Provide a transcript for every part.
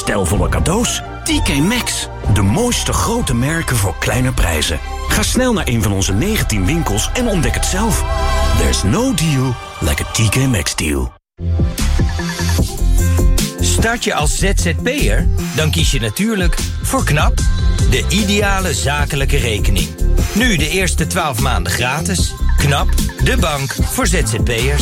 stijlvolle cadeaus? TK Maxx. De mooiste grote merken voor kleine prijzen. Ga snel naar een van onze 19 winkels en ontdek het zelf. There's no deal like a TK Maxx deal. Start je als ZZP'er? Dan kies je natuurlijk voor KNAP, de ideale zakelijke rekening. Nu de eerste 12 maanden gratis. KNAP, de bank voor ZZP'ers.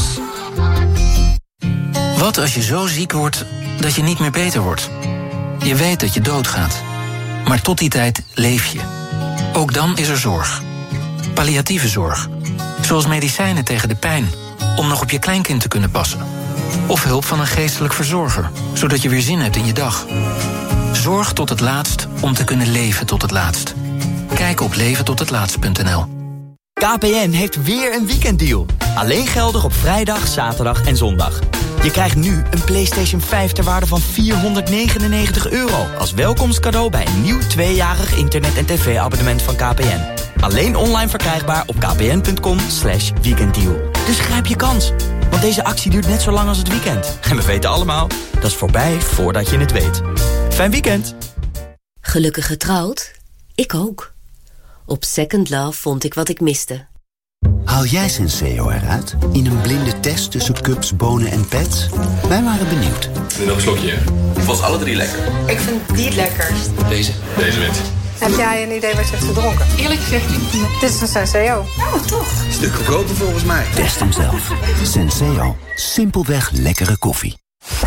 Wat als je zo ziek wordt dat je niet meer beter wordt? Je weet dat je doodgaat. Maar tot die tijd leef je. Ook dan is er zorg. Palliatieve zorg. Zoals medicijnen tegen de pijn, om nog op je kleinkind te kunnen passen. Of hulp van een geestelijk verzorger, zodat je weer zin hebt in je dag. Zorg tot het laatst om te kunnen leven tot het laatst. Kijk op leventothetlaatst.nl. KPN heeft weer een weekenddeal. Alleen geldig op vrijdag, zaterdag en zondag. Je krijgt nu een PlayStation 5 ter waarde van €499 als welkomstcadeau bij een nieuw 2-jarig internet- en tv-abonnement van KPN. Alleen online verkrijgbaar op kpn.com/weekenddeal. Dus grijp je kans, want deze actie duurt net zo lang als het weekend. En we weten allemaal, dat is voorbij voordat je het weet. Fijn weekend! Gelukkig getrouwd? Ik ook. Op Second Love vond ik wat ik miste. Haal jij Senseo eruit? In een blinde test tussen cups, bonen en pets? Wij waren benieuwd. Nog een slokje, hè? Ik vond alle 3 lekker. Ik vind die het lekkerst. Deze wint. Heb jij een idee wat je hebt gedronken? Eerlijk gezegd niet. Dit is een Senseo. Oh, toch? Stuk goedkoper volgens mij. Test hem zelf. Senseo. Simpelweg lekkere koffie.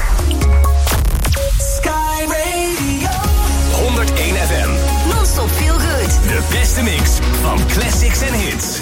Sky Radio 101 FM. Non-stop feel good. De beste mix van classics en hits.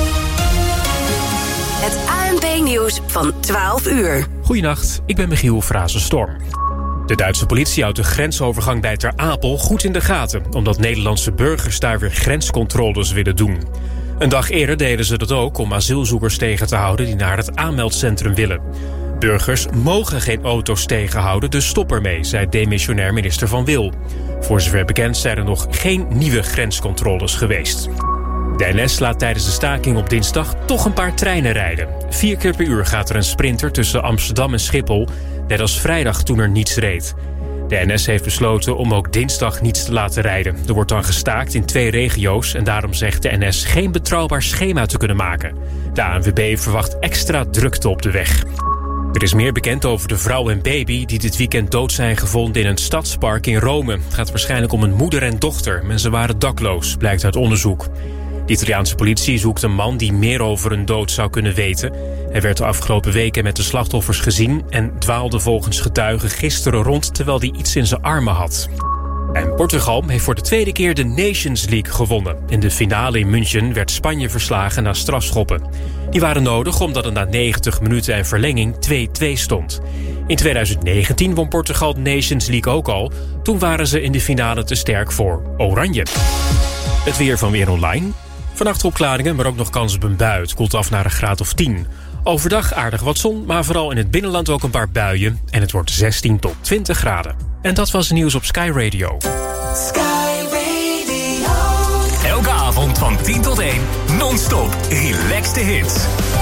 Het ANP-nieuws van 12 uur. Goedenacht, ik ben Michiel Frazenstorm. De Duitse politie houdt de grensovergang bij Ter Apel goed in de gaten, omdat Nederlandse burgers daar weer grenscontroles willen doen. Een dag eerder deden ze dat ook om asielzoekers tegen te houden die naar het aanmeldcentrum willen. Burgers mogen geen auto's tegenhouden, dus stop ermee, zei demissionair minister Van Wil. Voor zover bekend zijn er nog geen nieuwe grenscontroles geweest. De NS laat tijdens de staking op dinsdag toch een paar treinen rijden. 4 keer per uur gaat er een sprinter tussen Amsterdam en Schiphol, net als vrijdag toen er niets reed. De NS heeft besloten om ook dinsdag niets te laten rijden. Er wordt dan gestaakt in 2 regio's en daarom zegt de NS geen betrouwbaar schema te kunnen maken. De ANWB verwacht extra drukte op de weg. Er is meer bekend over de vrouw en baby die dit weekend dood zijn gevonden in een stadspark in Rome. Het gaat waarschijnlijk om een moeder en dochter, maar ze waren dakloos, blijkt uit onderzoek. De Italiaanse politie zoekt een man die meer over hun dood zou kunnen weten. Hij werd de afgelopen weken met de slachtoffers gezien en dwaalde volgens getuigen gisteren rond terwijl hij iets in zijn armen had. En Portugal heeft voor de 2e keer de Nations League gewonnen. In de finale in München werd Spanje verslagen na strafschoppen. Die waren nodig omdat het na 90 minuten en verlenging 2-2 stond. In 2019 won Portugal de Nations League ook al. Toen waren ze in de finale te sterk voor Oranje. Het weer van Weer Online. Vannacht opklaringen, maar ook nog kans op een bui. Het koelt af naar een graad of 10. Overdag aardig wat zon, maar vooral in het binnenland ook een paar buien. En het wordt 16 tot 20 graden. En dat was het nieuws op Sky Radio. Sky Radio. Elke avond van 10 tot 1. Non-stop relaxed hits.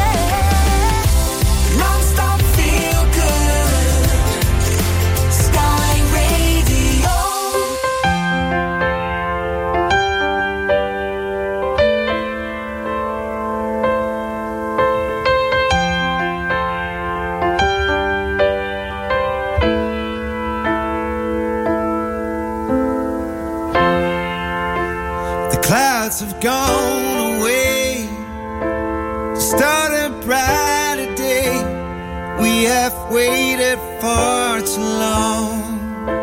Non-stop feel good. Sky Radio. Clouds have gone away to start a brighter day. We have waited far too long.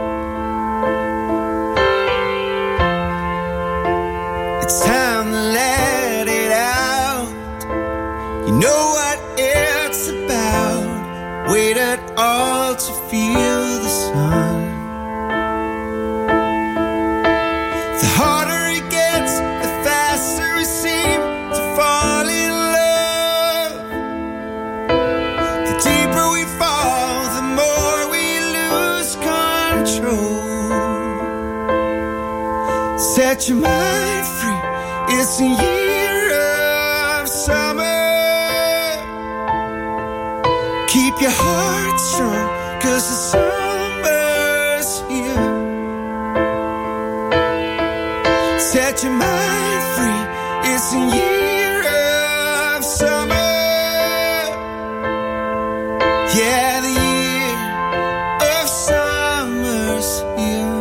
It's time to let it out. You know what it's about. Waited all to feel the sun. The harder it gets, the faster we seem to fall in love. The deeper we fall, the more we lose control. Set your mind free, it's a year of summer. Keep your heart strong, 'cause the summer's here. Set your mind free. It's a year of summer. Yeah, the year of summer's here.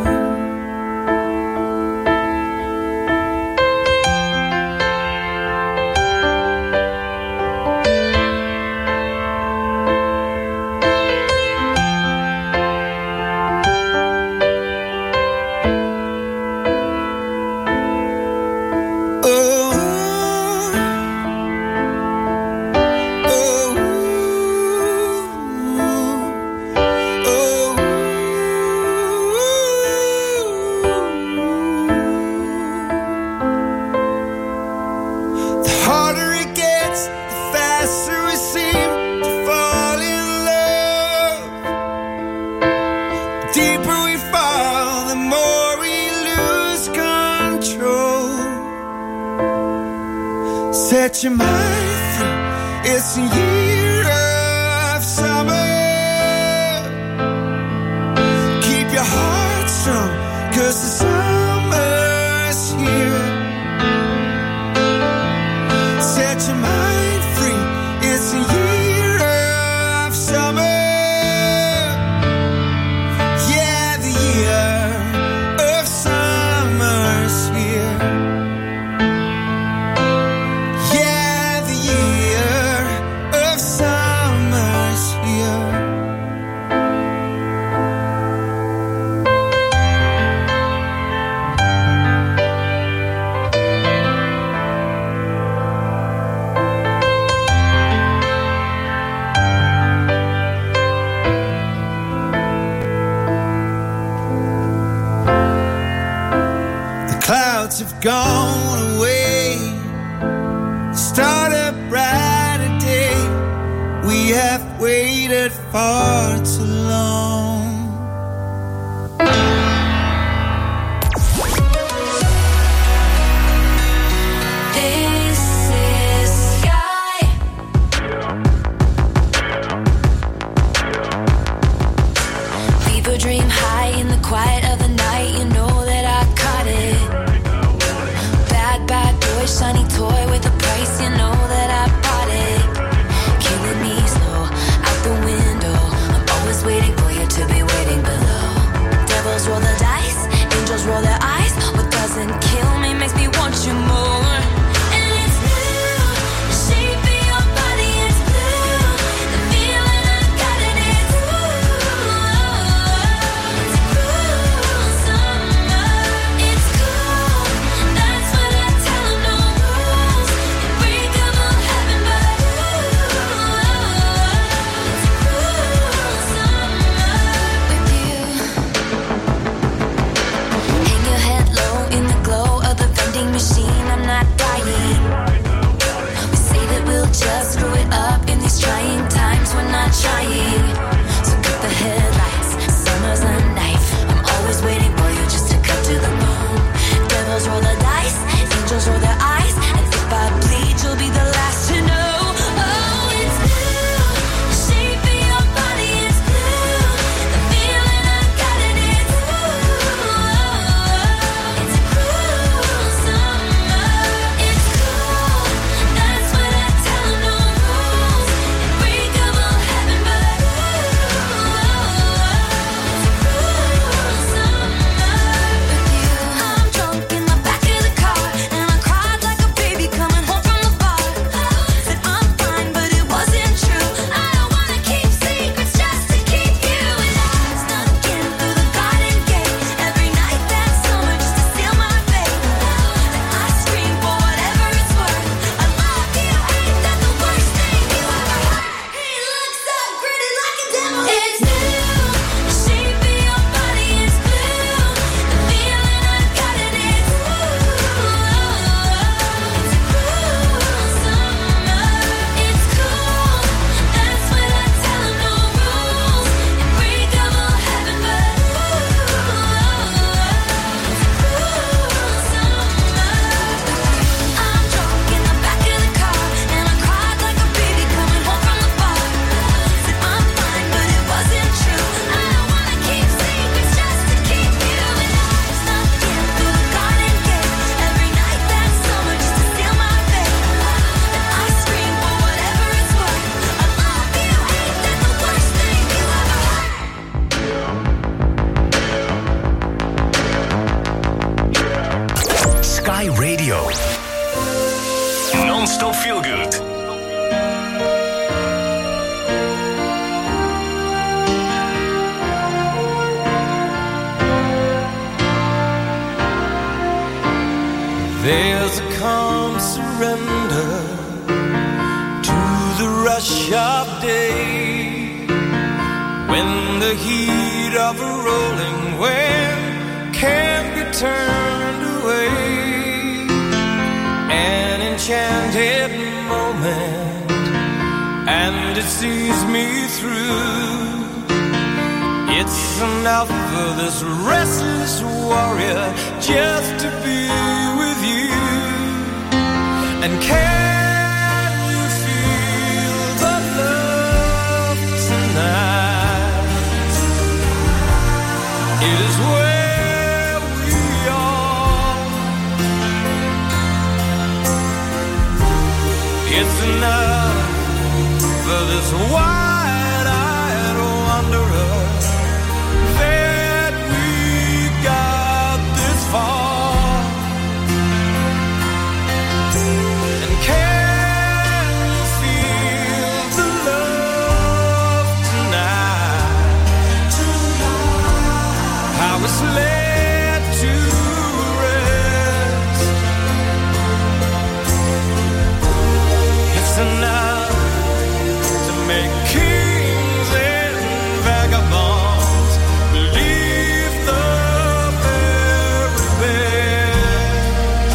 Set your mind free. It's a year of summer. Keep your heart strong, 'cause the summer's here. Set your mind free. It's a year of summer. Yeah, the year of summer's here. Have gone away. Start a brighter day. We have waited far too long. This is Sky. People dream high in the quiet of the night. You know that I caught it. Bad boy, shiny toy with a price, you know that I bought it. Killing me slow, out the window, I'm always Non-stop feel good. There's a calm surrender to the rush of day, when the heat of a rolling wave can't be turned away. An enchanted moment, and it sees me through. It's enough for this restless warrior just to be with you. And can you feel the love tonight? It is where we are. It's enough for this wide-eyed wanderer that we got this far. And can you feel the love tonight? How it's led to rest. It's enough to make kings and vagabonds believe the very best.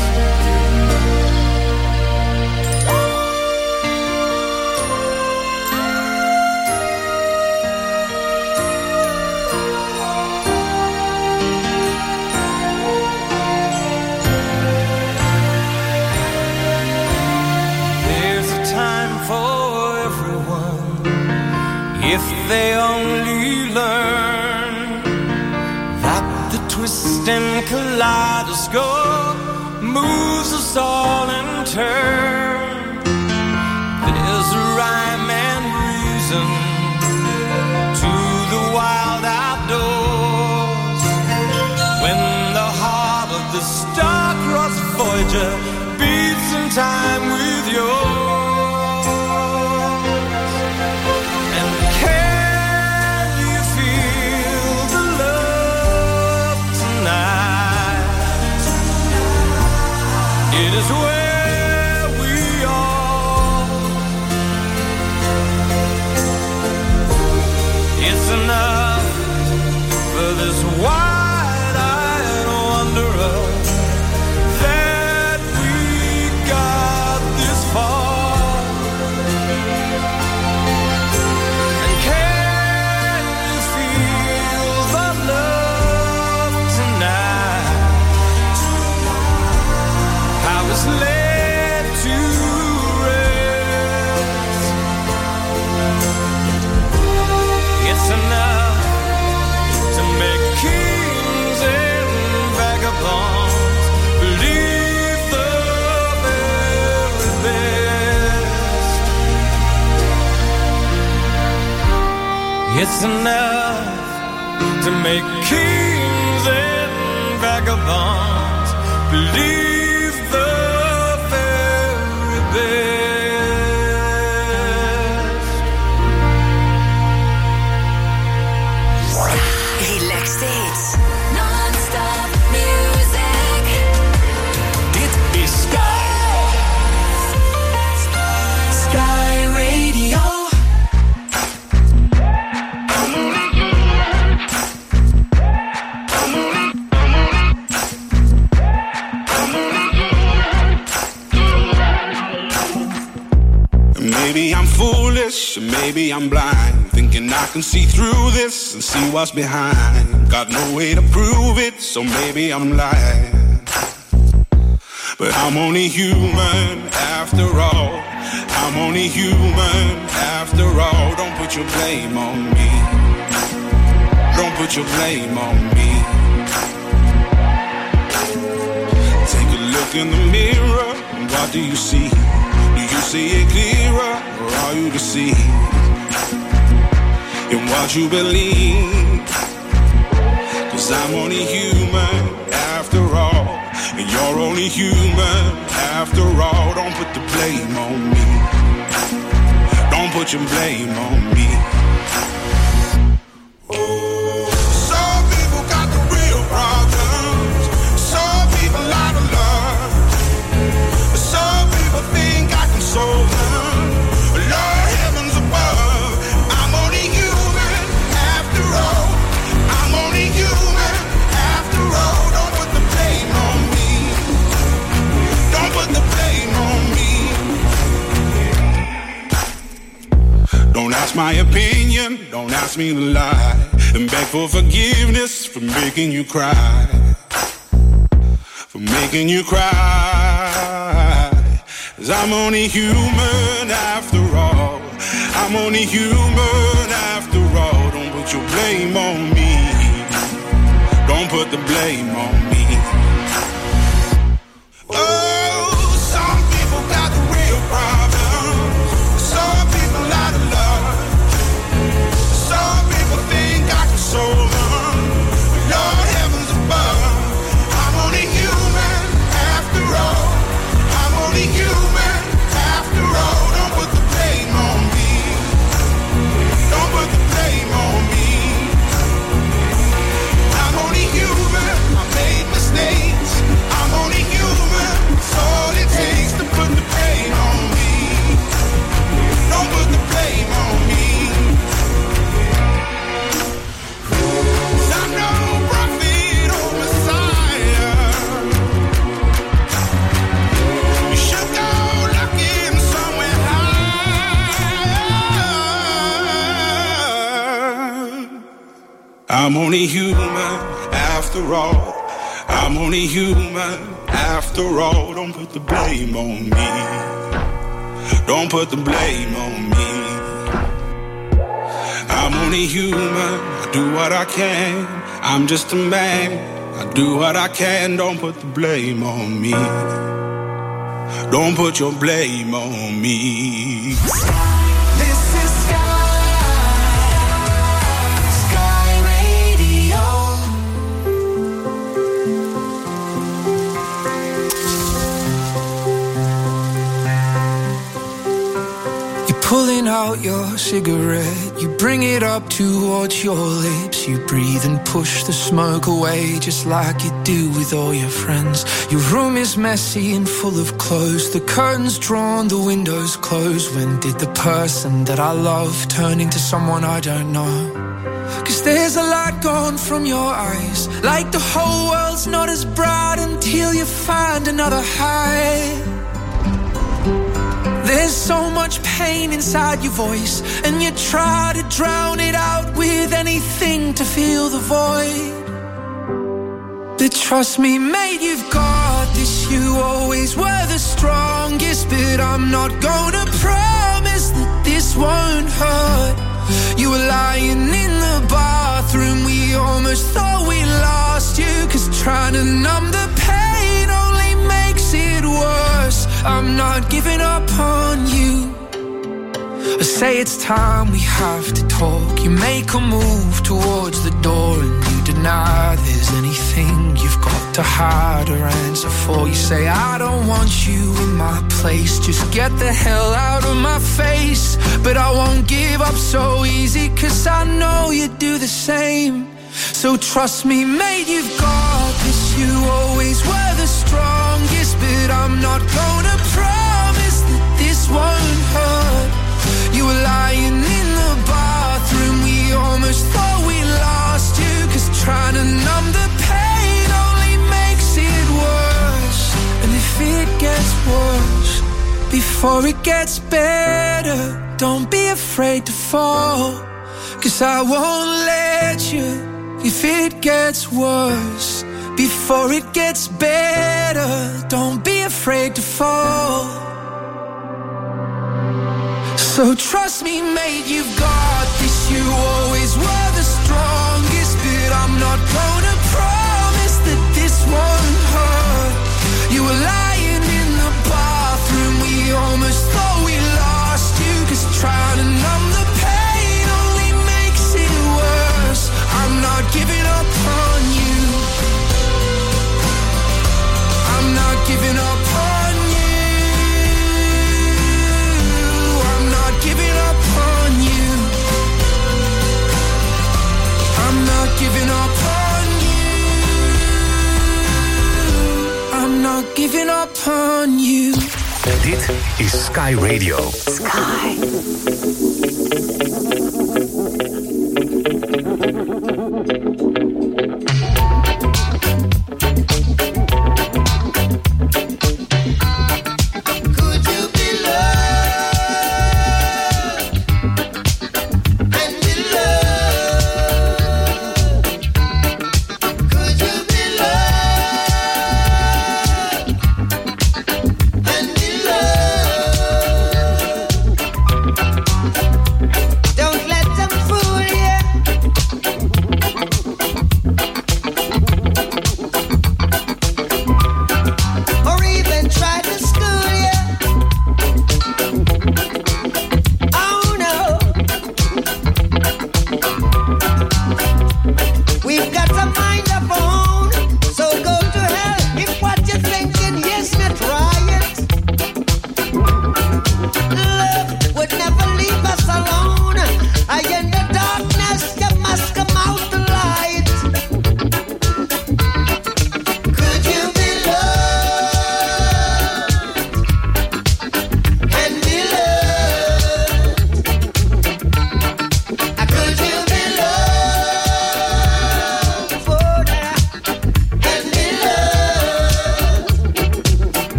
There's a time for everyone if they only learn that the twist and kaleidoscope moves us all in turn. There's a rhyme and reason to the wild outdoors, when the heart of the star-crossed Voyager beats in time with yours. And can you feel the love tonight? It is where we are. It's enough for this wide-eyed wanderer that we got this far. And can you feel the love tonight? How it's led to rest. It's enough to make kings and vagabonds believe the very best. It's enough to make kings and vagabonds believe the very best. Relax steeds. Non-stop music. Dit is Sky. Sky Radio. Maybe I'm foolish, maybe I'm blind, thinking I can see through this and see what's behind. Got no way to prove it, so maybe I'm lying. But I'm only human after all. I'm only human after all. Don't put your blame on me. Don't put your blame on me. Take a look in the mirror, and what do you see? Do you see it clearer, or are you deceived in what you believe? 'Cause I'm only human after all, and you're only human after all. Don't put the blame on me. Don't put your blame on me. Some people got the real problems. Some people out of love. Some people think I can solve them. Lord heavens above, I'm only human after all. I'm only human after all. Don't put the blame on me. Don't put the blame on me. Don't ask my opinion, don't ask me to lie, and beg for forgiveness for making you cry. For making you cry. 'Cause I'm only human after all. I'm only human after all. Don't put your blame on me. Don't put the blame on me. Oh, some people got the real problems. Some people out of love. Some people think I can solve them. Lord heavens above, I'm only human after all. I'm only human after all. Don't put the blame on me. Don't put the blame on me. I'm only human. I made mistakes. I'm only human. It's all it takes to put the blame on me. Don't put the blame on me. 'Cause I'm no prophet or Messiah. You should go looking somewhere higher. I'm only human after all. I'm only human after all. Don't put the blame on me. Don't put the blame on me. I'm only human. I do what I can. I'm just a man. I do what I can. Don't put the blame on me. Don't put your blame on me. This is Sky Radio. You're pulling out your cigarette. You bring it up towards your lips. You breathe and push the smoke away, just like you do with all your friends. Your room is messy and full of clothes. The curtains drawn, the windows closed. When did the person that I love turn into someone I don't know? 'Cause there's a light gone from your eyes, like the whole world's not as bright until you find another high. There's so much pain inside your voice, and you try to drown it out with anything to fill the void. But trust me, mate, you've got this. You always were the strongest, but I'm not gonna promise that this won't hurt. You were lying in the bathroom, we almost thought we lost you, 'cause trying to numb the pain only makes it worse. I'm not giving up on you. I say it's time we have to talk. You make a move towards the door and you deny there's anything you've got to hide or answer for. You say I don't want you in my place, just get the hell out of my face. But I won't give up so easy, 'cause I know you do the same. So trust me, mate, you've got this. You always were the strongest, but I'm not gonna promise that this won't hurt. You were lying in the bathroom, we almost thought we lost you, 'cause trying to numb the pain only makes it worse. And if it gets worse before it gets better, don't be afraid to fall, 'cause I won't let you. If it gets worse before it gets better, don't be afraid to fall. So trust me, mate, you've got this. You always were the strongest, but I'm not gonna promise that this won't hurt. You were lying in the bathroom, we almost thought we lost you, 'cause trying to numb the pain only makes it worse. I'm not giving up on you. I'm not giving up on you. upon you. Dit is Sky Radio. Sky.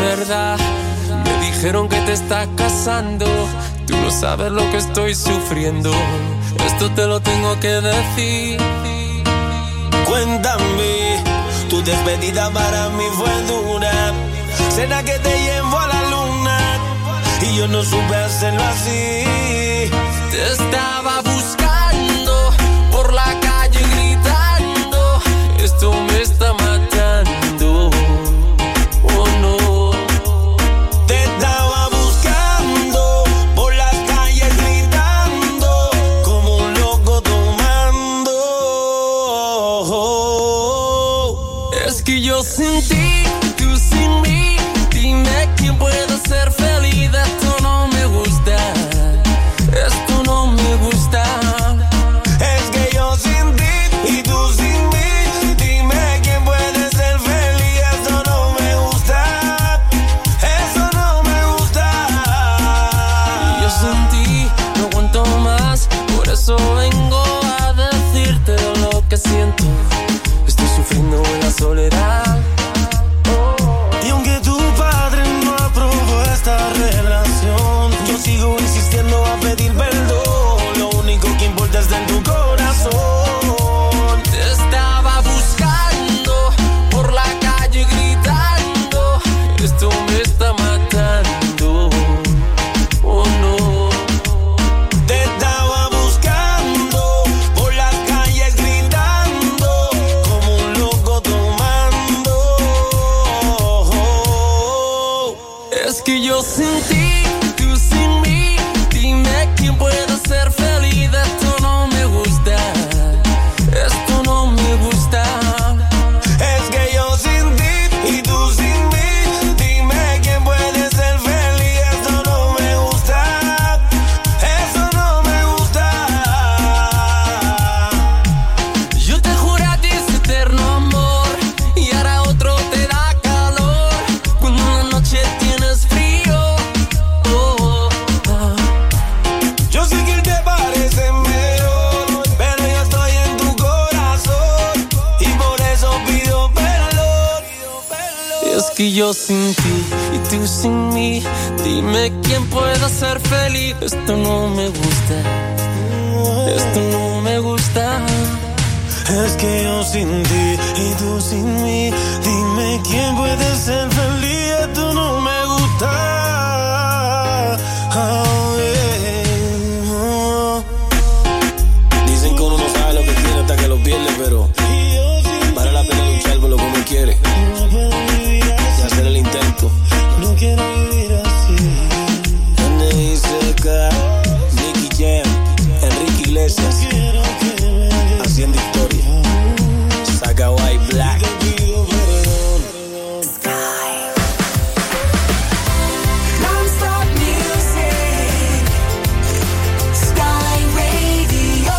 verdad. Me dijeron que te estás casando. Tú no sabes lo que estoy sufriendo. Esto te lo tengo que decir. Cuéntame, tu despedida para mí fue dura. ¿Será que te llevo a la luna? Y yo no supe hacerlo así. Te estaba buscando por la calle gritando. Esto me está matando. Oh no. Te estaba buscando por las calles gritando como un loco tomando. Es que yo sin ti, tú sin mí. Dime quién puede ser feliz. Esto no me gusta. Esto no me gusta. Es que yo sin ti y tú sin mí. Dime quién puede ser feliz. Esto no me gusta. Eso no me gusta. Yo sin ti no aguanto más. Por eso vengo a decirte lo que siento. Estoy sufriendo en la soledad. Y aunque tu padre no aprobó esta relación, yo sigo insistiendo a pedir perdón. Lo único que importa está en tu corazón. Te estaba buscando por la calle gritando. Esto me está matando. Oh no. Te estaba buscando por las calles gritando como un loco tomando. Es que yo sin ti, tú sin mí. Dime quién puede ser feliz. Esto no me gusta. Esto no me gusta. Es que yo sin ti y tú sin mí. Dime quién puede ser feliz. Esto no me gusta. Eso no me gusta. Yo te juré a ti ese eterno amor y ahora otro te da calor cuando en la noche tienes frío. Oh, oh. Yo sé que te parece mejor, pero yo estoy en tu corazón y por eso pido perdón. Es que yo sin ti y tú sin mí. Dime quién puede ser feliz. Esto no me gusta. Esto no me gusta. Es que yo sin ti y tú sin mí. Dime quién puede ser feliz. Esto no me gusta. Oh, yeah. Oh. Dicen que uno no sabe lo que tiene hasta que lo pierde, pero vale la pena luchar por lo que uno quiere y hacer el intento. No quiero vivir así. N.I.C.K, Nicky Jam, Enrique Iglesias, haciendo historia. Saga White Black. Non-stop music. Sky Radio.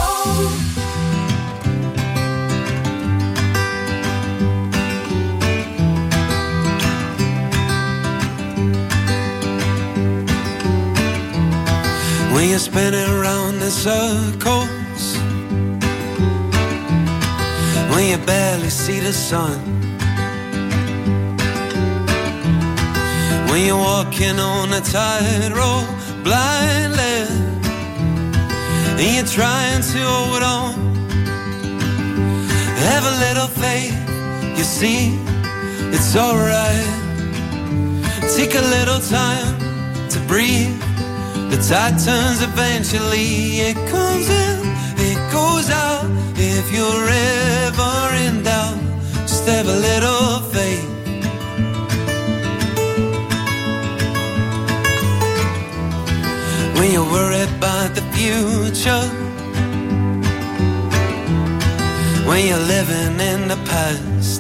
When you're spinning around in circles, when you barely see the sun, when you're walking on a tightrope blindly, and you're trying to hold on, have a little faith, you see, it's alright. Take a little time to breathe. The tide turns eventually. It comes in, it goes out. If you're ever in doubt, just have a little faith. When you're worried about the future, when you're living in the past,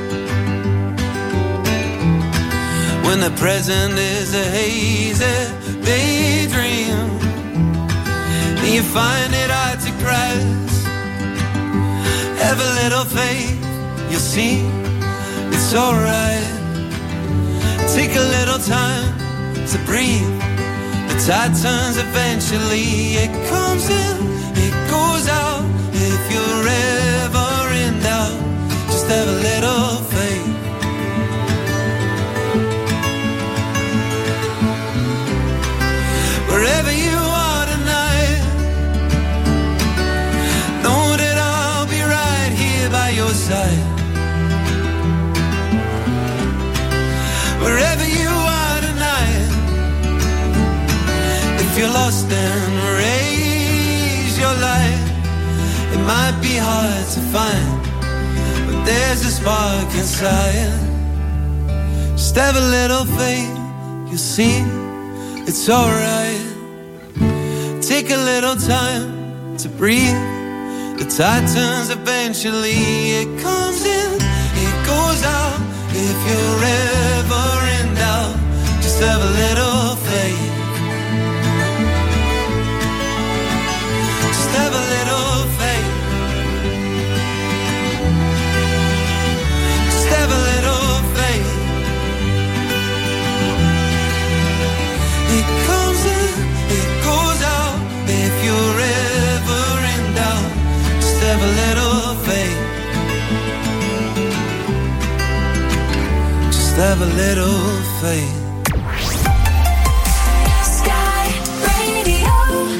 when the present is a hazy daydream, and you find it hard to grasp, have a little faith, you'll see, it's alright. Take a little time to breathe. The tide turns eventually. It comes in, it goes out. If you're ever in doubt, just have a little faith. lost and raise your light. It might be hard to find, but there's a spark inside. Just have a little faith, you'll see it's alright. Take a little time to breathe. The tide turns eventually. It comes in, it goes out. If you're ever in doubt, just have a little faith. Just have a little faith. Just have a little faith. It comes in, it goes out. If you're ever in doubt, just have a little faith. Just have a little faith. Sky Radio.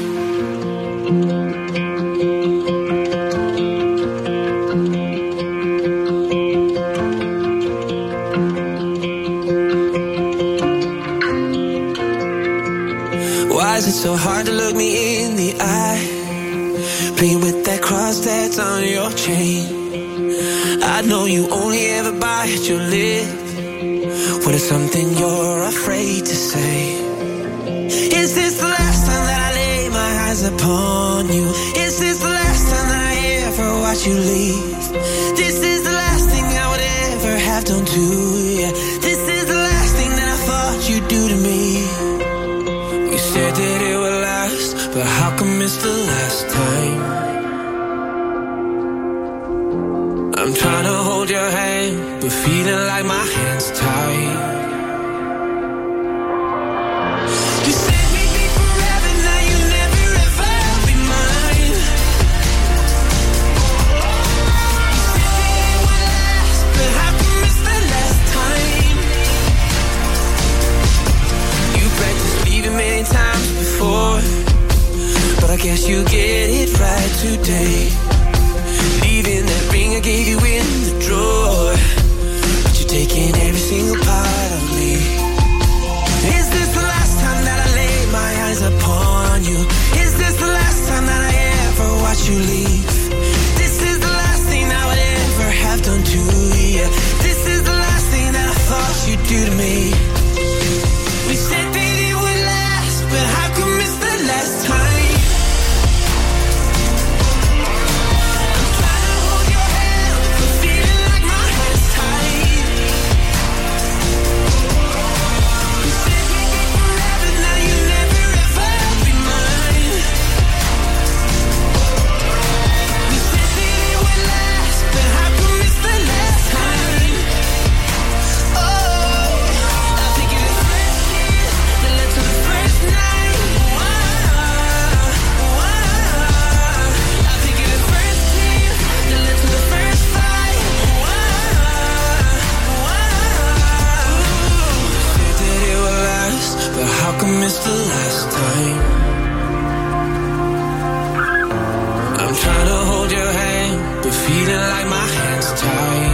Why is it so hard to look me in the eye? Playing with that cross that's on your chain. I know you only ever bite your lip. What is something you're afraid to say? Is this the last time that I lay my eyes upon you? Is this the last time that I ever watch you leave? This is the last thing I would ever have done to you. This is the last thing that I thought you'd do to me. We said that it would last, but how come it's the last time? I'm trying to hold your hand, but feeling like my hand's tied. You said we'd be forever, now you'll never ever be mine. You said that it would last, but how come it's the last time? You practiced leaving many times before, but I guess you get it right today. Leaving that ring I gave you in the drawer, but you're taking every single part of me. Is this the last time that I lay my eyes upon you? Is this the last time that I ever watch you leave? This is the last thing I would ever have done to you. This is the last thing that I thought you'd do to me. We said that it would last, but how come it's the last time? It's the last time. I'm trying to hold your hand, but feeling like my hand's tied.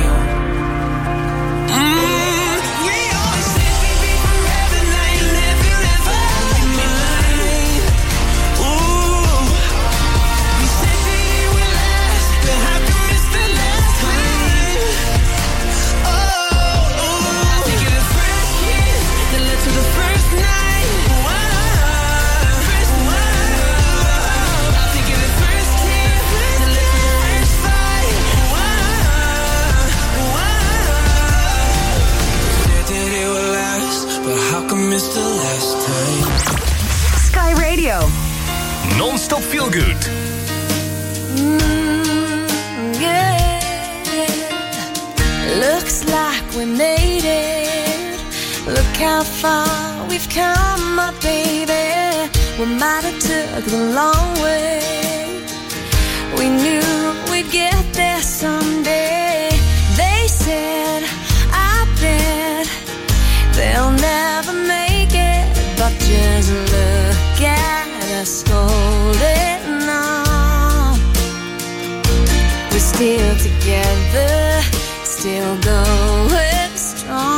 We always said we'd be forever, now you'll never ever be mine. Ooh, we said that it would last, but how come it's the last time? Oh, I think of the first kiss that led to the first night. It's the last time. Sky Radio. Non-stop feel good. Yeah. Looks like we made it. Look how far we've come, my baby. We might have took the long way. We knew we'd get there someday. They said, I bet they'll never make it, but just look at us holding on. We're still together, still going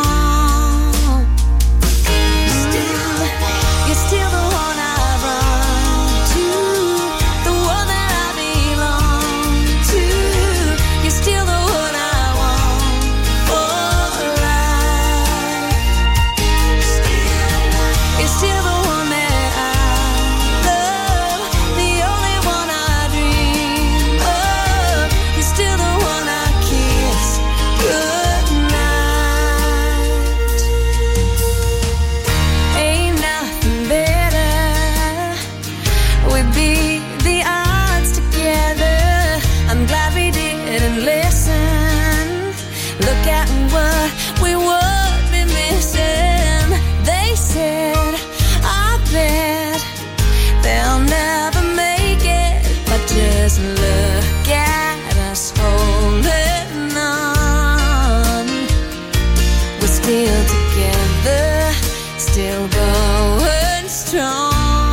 strong. Still, you're still the one I run You're still the one that I love, the only one I dream of. You're still the one I kiss goodnight. Ain't nothing better. We beat the odds together. I'm glad we didn't listen. Look at what we would be missing. They said, I bet they'll never make it, but just look at us holding on. We're still together, still going strong.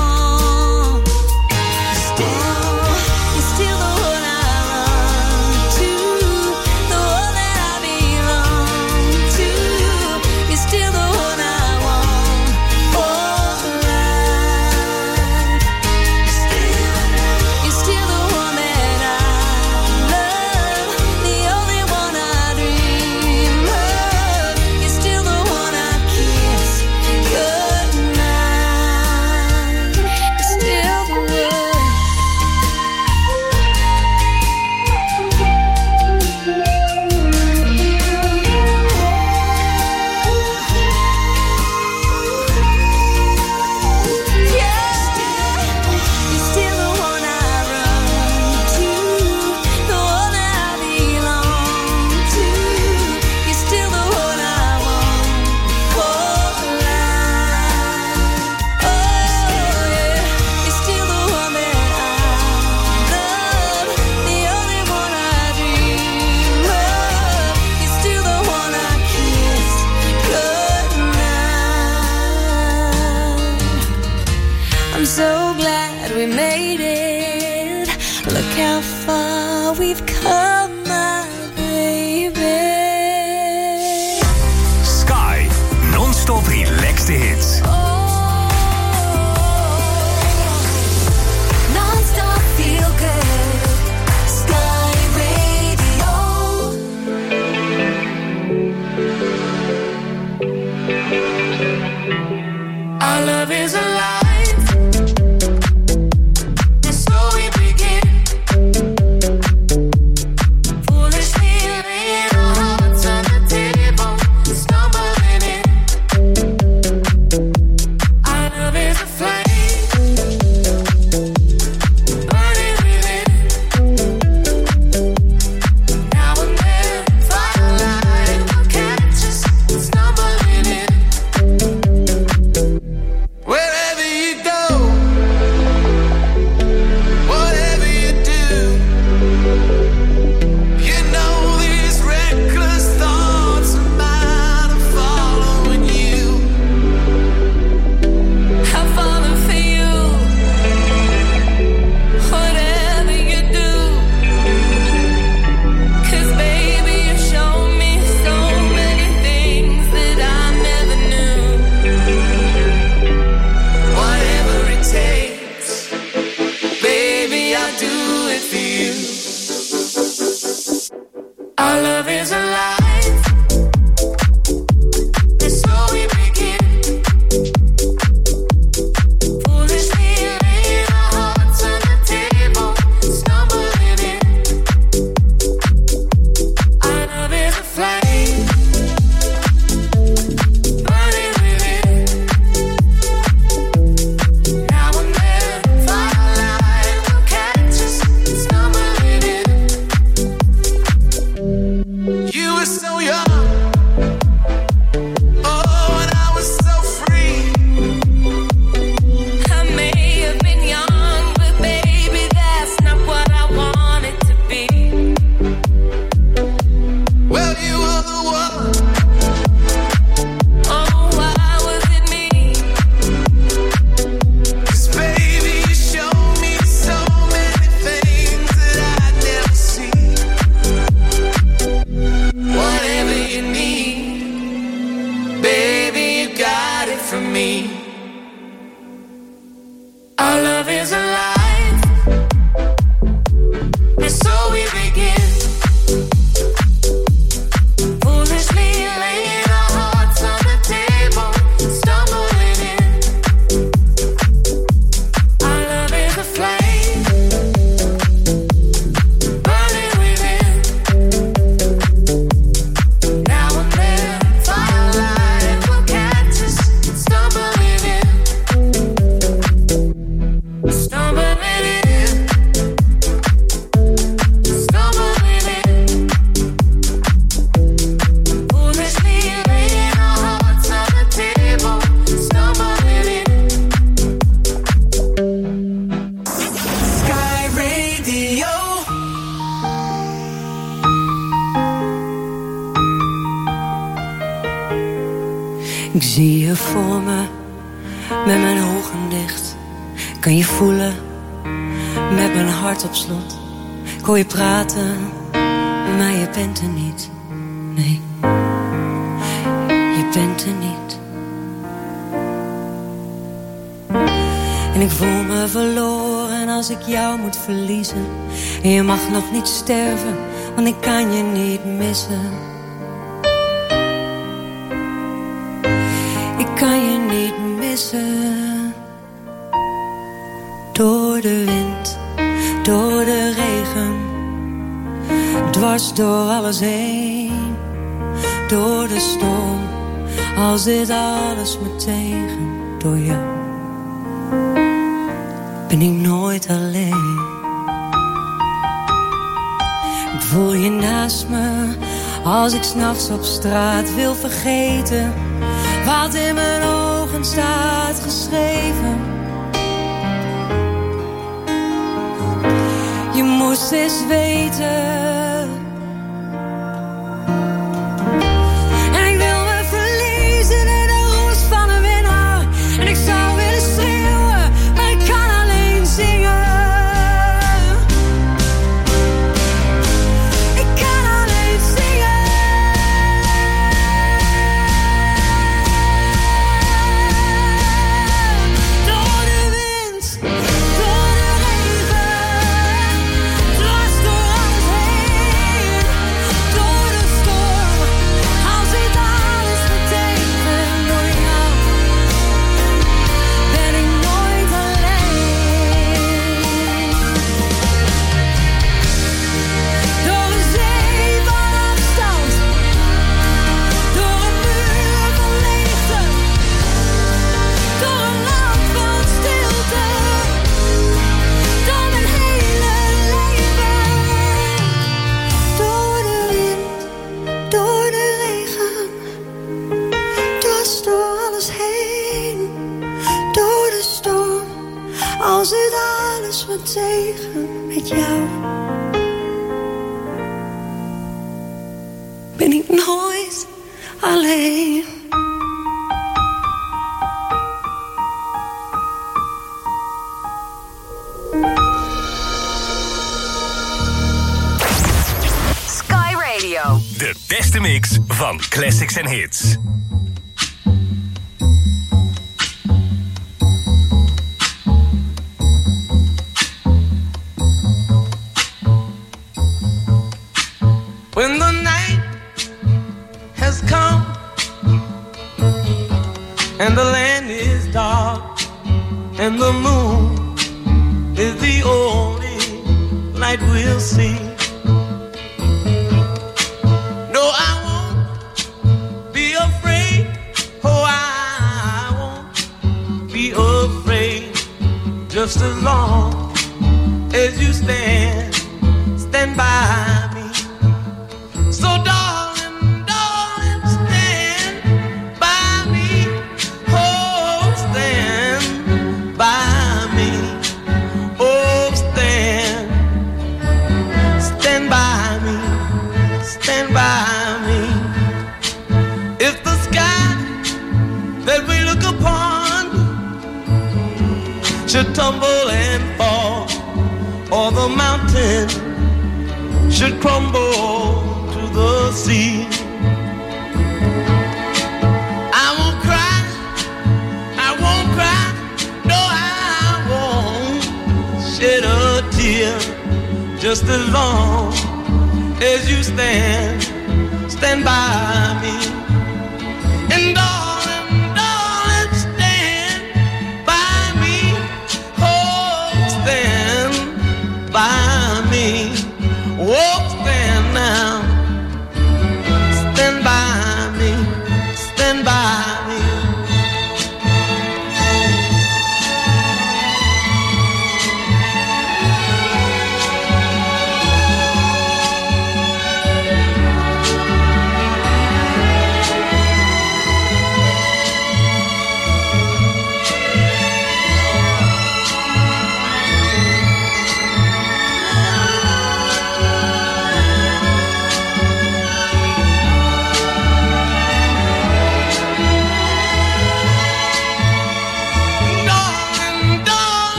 You're still the one I run to, the one that I belong to. You're still the one I want for life. You're still the one that I love, the only one I dream of. You're still the one I kiss goodnight. You're still the one. You're still the one I run to, the one that I belong to. You're still the one I want for life. Oh yeah, you're still the one that I love, the only one I dream of. You're still the one I kiss goodnight. I'm so glad we made it. Look how far we've come, my baby. Sky, non-stop relaxed hits. Non-stop feel good. Sky Radio. Our love is alive. And so we begin. Foolishly laying our hearts on the table, stumbling in. Our love is a flame, burning within. Now and then, firelight will catch us, stumbling in. Wherever you go, whatever you do, you know these reckless thoughts of mine are following you. I'm falling for you, whatever you do. 'Cause baby, you show me so many things that I never knew. Whatever it takes, baby, I'll do it for you. Our love is alive, and so we begin. Foolishly laying our hearts on the table, stumbling in. Our love is a flame, burning within. Now and then, firelight will catch us, stumbling in. You were so young, oh, and I was so free. I may have been young, but baby, that's not what I wanted to be. Well, you were the one. Oh, why was it me? 'Cause baby, you showed me so many things that I'd never seen. Whatever you need, baby, you got it from me. Our love is alive, and so we begin. Foolishly laying our hearts on the table, stumbling in. Met mijn ogen dicht kan je voelen, met mijn hart op slot. Ik hoor je praten, maar je bent er niet. Nee, je bent er niet. En ik voel me verloren als ik jou moet verliezen. En je mag nog niet sterven, want ik kan je niet missen. Ik kan je niet missen. Door de wind, door de regen, dwars door alles heen. Door de storm, als dit alles me tegen. Door jou ben ik nooit alleen. Ik voel je naast me, als ik 's nachts op straat wil vergeten wat in mijn ogen staat geschreven. Je moest eens weten. En ik wil me verliezen in de roes van een winnaar. En ik zou willen schreeuwen, maar ik kan alleen zingen. Ik kan alleen zingen. Door de wind, door de regen, dwars door alles heen. Door de storm, al zit alles me tegen. Door jou ben ik nooit alleen. Door een zee van afstand, door een muur van leegte, door een land van stilte, door mijn hele leven. Door de wind, door de regen, dwars door alles heen. Door de storm, al zit alles me tegen. Met jou ben ik nooit alleen. Sky Radio. De beste mix van classics en hits. When the night has come and the land is dark and the moon is the only light we'll see. No, I won't be afraid. Oh, I won't be afraid. Just as long as you stand by me. So darling, darling, stand by me. Oh, stand by me. Oh, stand by me. Stand by me. If the sky that we look upon should tumble and fall, or the mountain should crumble to the sea, I won't cry, no, I won't shed a tear. Just as long as you stand by me. And darling, darling, stand by me. Oh, stand by me. Oh, stand now. Stand by me. Stand by me.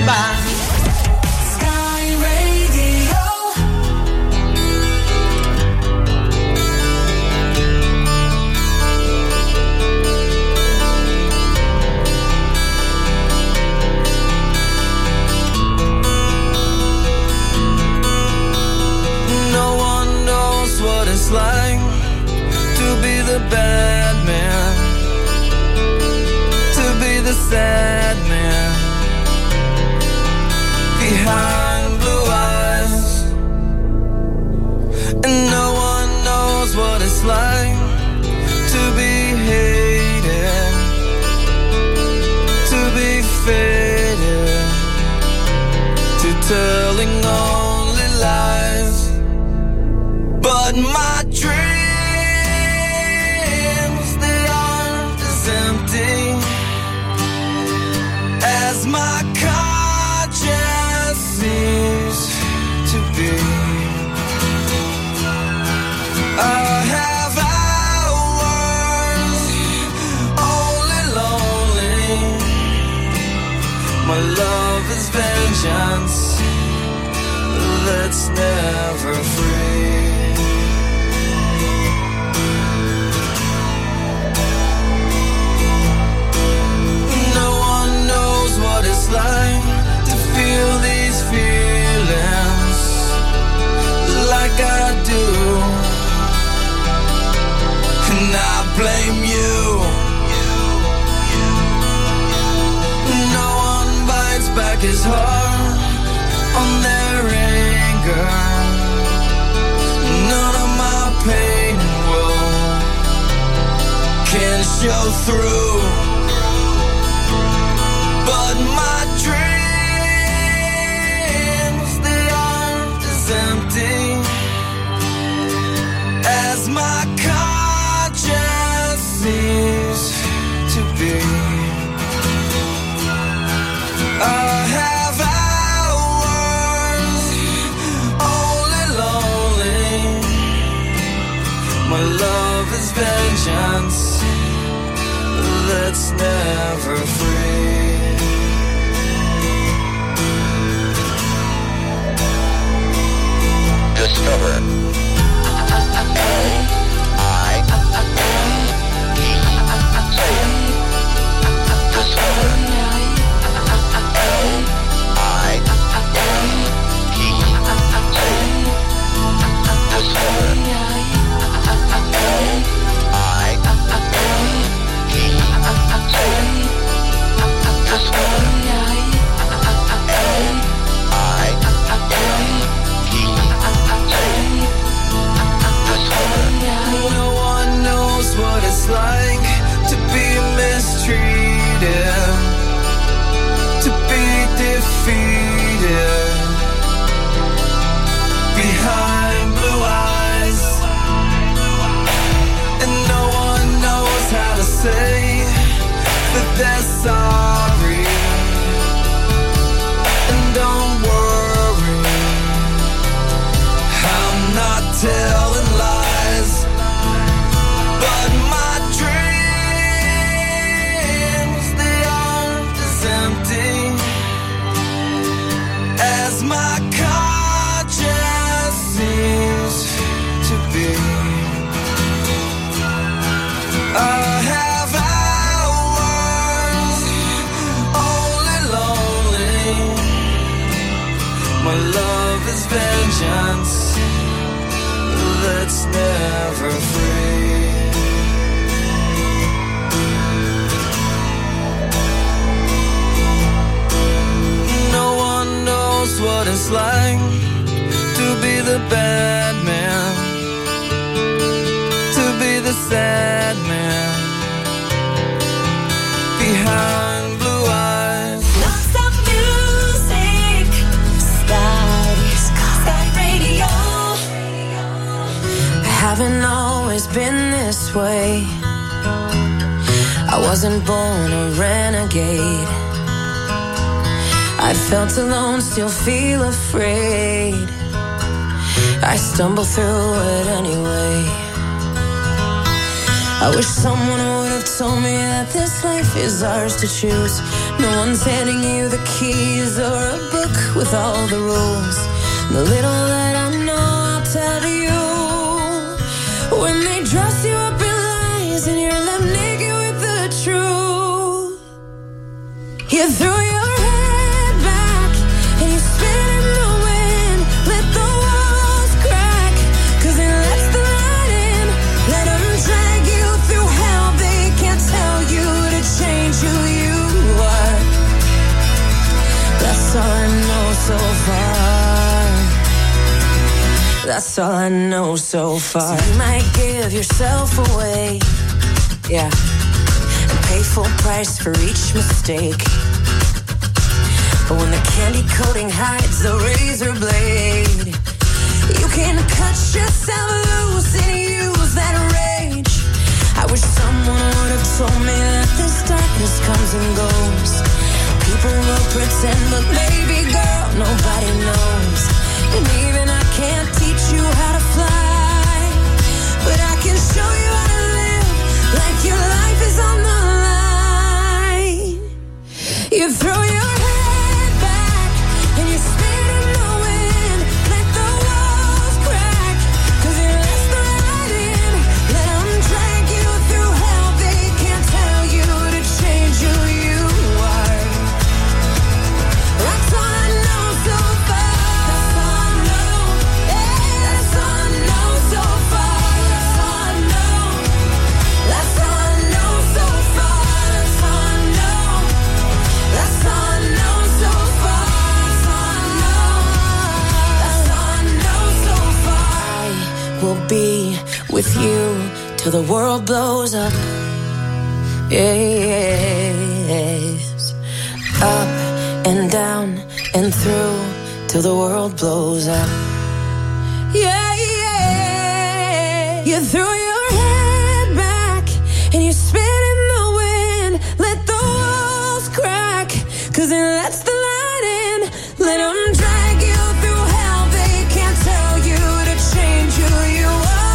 by. Sky Radio. No one knows what it's like to be the bad man, to be the sad man behind blue eyes. And no one knows what it's like to be hated, to be faded, to telling only lies. But my dreams, they aren't as empty as my conscience seems to be. I have hours only lonely. My love is vengeance that's never free. What it's like to feel these feelings like I do, and I blame you. No one bites back his heart on their anger. None of my pain can show through. But my dreams, they aren't as empty as my conscience seems to be. I have hours only lonely. My love is vengeance that's never free. Discover what it's like to be mistreated, to be defeated behind blue eyes. And no one knows how to say that they're sorry. And don't worry, I'm not telling lies. But my dreams, they aren't as empty as my conscience seems to be. I have hours only lonely. My love is vengeance that's never free. What it's like to be the bad man, to be the sad man behind blue eyes. Non-stop music, Sky Radio. I haven't always been this way. I wasn't born a renegade. I felt alone, still feel afraid. I stumble through it anyway. I wish someone would have told me that this life is ours to choose. No one's handing you the keys or a book with all the rules. The little that I know, I'll tell you. When they dress you up in lies and you're left naked with the truth, you threw your head back and you spit in the wind. Let the walls crack, 'cause it lets the light in. Let them drag you through hell. They can't tell you to change who you are. That's all I know so far. That's all I know so far. So you might give yourself away, yeah, and pay full price for each mistake. But when the candy coating hides the razor blade, you can cut yourself loose and use that rage. I wish someone would have told me that this darkness comes and goes. People will pretend, but baby girl, nobody knows. And even I can't teach you how to fly, but I can show you how to live like your life is on the line. You throw your head back and you spit in the wind. Let the walls crack, 'cause it lets the light in. Let them drag you through hell. They can't tell you to change who you are. That's all I know so far. That's all I know. Yeah, that's all I know so far. That's all I know. That's all I know so far. That's all I know. That's all I know so far. That's all I know. That's all I know so far. I will be with you till the world blows up. Yes. Up and down and through till the world blows up. Yeah, yeah. You threw your head back and you spit in the wind. Let the walls crack, 'cause it lets the light in. Let them drag you through hell. They can't tell you to change who you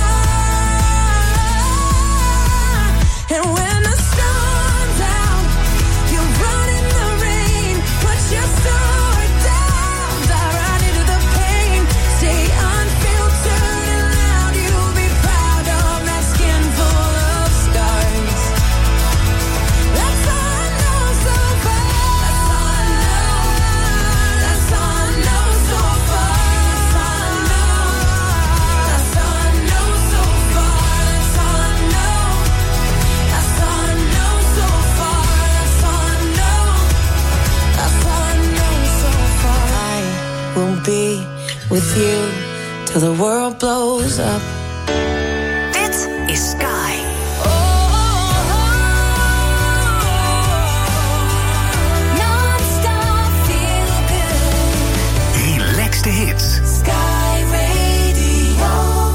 are. And when the storm's out, you run in the rain. Put your sword down, dive right into the pain. Stay unfiltered and loud. You'll be proud of that skin full of scars. That's all I know so far. That's all I know. That's all I know so far. That's all I know. That's all I know so far. That's all I know. That's all I know so far. That's all I know. That's all I know so far. I will be with you till the world blows up. Dit is Sky. Non-stop feel good. Relax de hits. Sky Radio.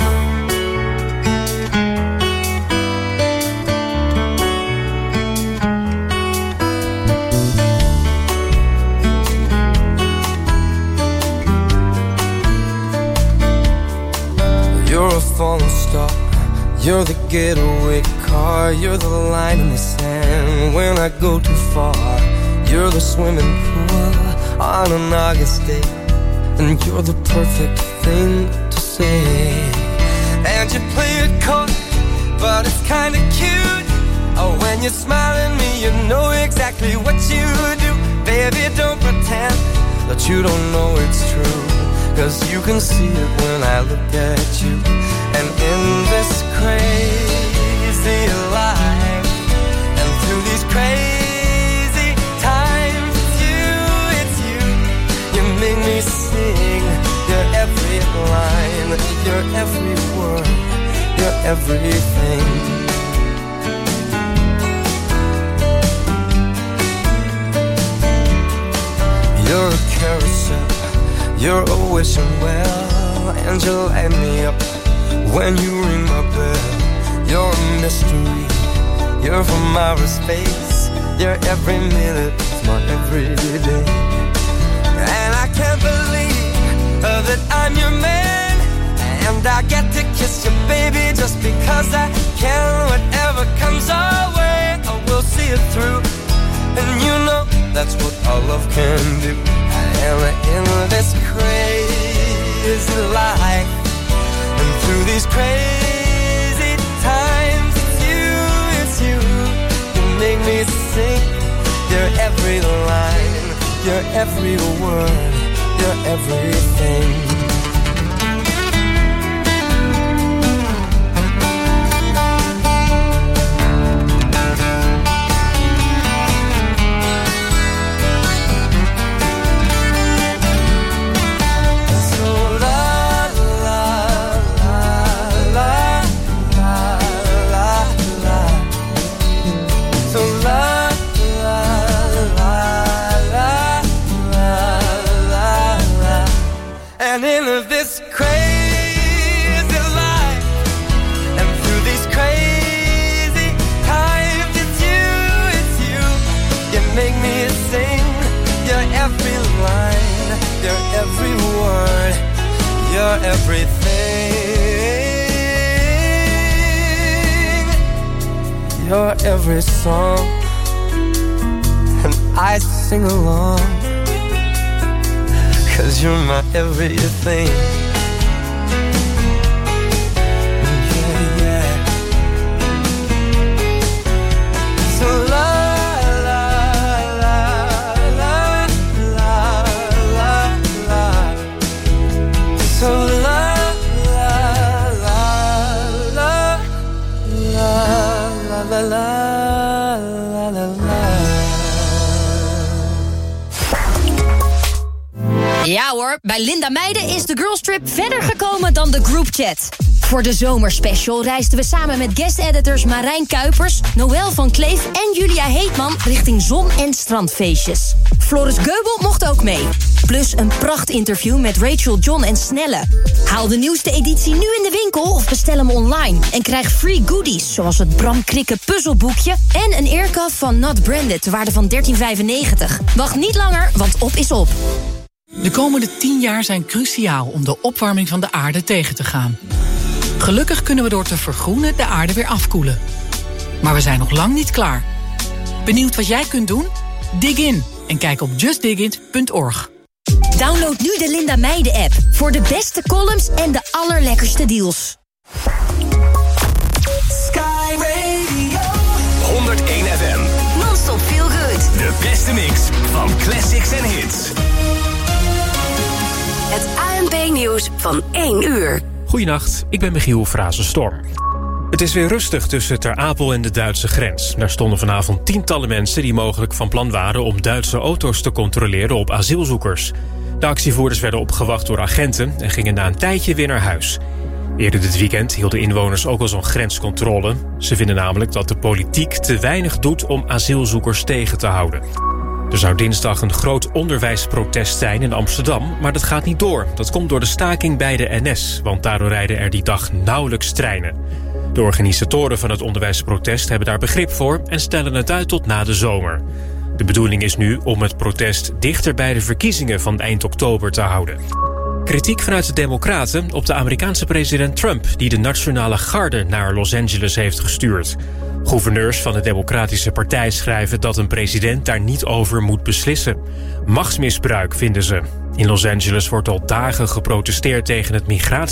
You're a falling star. You're the getaway car. You're the line in the sand when I go too far. You're the swimming pool on an August day, and you're the perfect thing to say. And you play it cold, but it's kinda cute. Oh, when you smile at me, you know exactly what you do. Baby, don't pretend that you don't know it's true, 'cause you can see it when I look at you. And in this crazy life, and through these crazy times, it's you. You make me sing your every line, your every word, your everything. You're a carousel, you're a wishing well, and you light me up when you ring my bell. You're a mystery, you're from outer space. You're every minute of my everyday. And I can't believe that I'm your man, and I get to kiss you, baby, just because I can. Whatever it through. And you know that's what all love can do. I am in this crazy life, and through these crazy times, it's you. You make me sing. You're every line, you're every word, you're everything. And in this crazy life, and through these crazy times, it's you. You make me sing. You're every line, you're every word, you're everything. You're every song, and I sing along. 'Cause you're my everything. Yeah, yeah. So la la la la la la la. So la la la la la la la la la la. Ja hoor, bij Linda Meijden is de Girls Trip verder gekomen dan de groupchat. Voor de zomerspecial reisden we samen met guest-editors Marijn Kuipers, Noël van Kleef en Julia Heetman richting zon- en strandfeestjes. Floris Geubel mocht ook mee. Plus een prachtinterview met Rachel, John en Snelle. Haal de nieuwste editie nu in de winkel of bestel hem online. En krijg free goodies, zoals het Bram Krikke puzzelboekje en een earcuff van Not Branded, ter waarde van $13,95. Wacht niet langer, want op is op. De komende 10 jaar zijn cruciaal om de opwarming van de aarde tegen te gaan. Gelukkig kunnen we door te vergroenen de aarde weer afkoelen. Maar we zijn nog lang niet klaar. Benieuwd wat jij kunt doen? Dig in en kijk op justdigit.org. Download nu de Linda Meijden app voor de beste columns en de allerlekkerste deals. Sky Radio 101 FM. Non-stop feel good. De beste mix van classics en hits. Het ANP-nieuws van 1 uur. Goedenacht, ik ben Michiel Frazenstorm. Het is weer rustig tussen Ter Apel en de Duitse grens. Daar stonden vanavond tientallen mensen die mogelijk van plan waren om Duitse auto's te controleren op asielzoekers. De actievoerders werden opgewacht door agenten en gingen na een tijdje weer naar huis. Eerder dit weekend hielden inwoners ook al zo'n grenscontrole. Ze vinden namelijk dat de politiek te weinig doet om asielzoekers tegen te houden. Er zou dinsdag een groot onderwijsprotest zijn in Amsterdam, maar dat gaat niet door. Dat komt door de staking bij de NS, want daardoor rijden er die dag nauwelijks treinen. De organisatoren van het onderwijsprotest hebben daar begrip voor en stellen het uit tot na de zomer. De bedoeling is nu om het protest dichter bij de verkiezingen van eind oktober te houden. Kritiek vanuit de Democraten op de Amerikaanse president Trump, die de Nationale Garde naar Los Angeles heeft gestuurd. Gouverneurs van de Democratische Partij schrijven dat een president daar niet over moet beslissen. Machtsmisbruik vinden ze. In Los Angeles wordt al dagen geprotesteerd tegen het migratie.